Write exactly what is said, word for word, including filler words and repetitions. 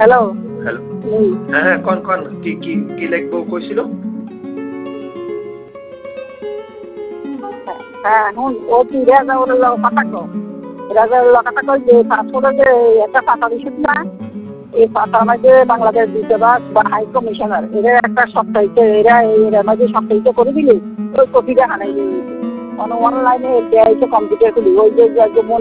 Hello. Hello. হুম। হ্যাঁ, হ্যাঁ, কন, কন। কি কি কি লিখবো কইছিল? হ্যাঁ, হ্যাঁ, হুন ও কি রেজাউলের লগে কথা কও। রেজাউলের লগে কথা কই যে পাসপোর্টের যে একটা পাতা দিছিস না? এই পাতার মধ্যে বাংলাদেশ দূতাবাস বা হাই কমিশনার এরা একটা সপ্তাহিত এরা এর মাঝে সপ্তাহিত করে দিলে ওই কপিটা হারাই যাবে। অন অনলাইনে দেয় কম্পিউটার খুলি ওই যে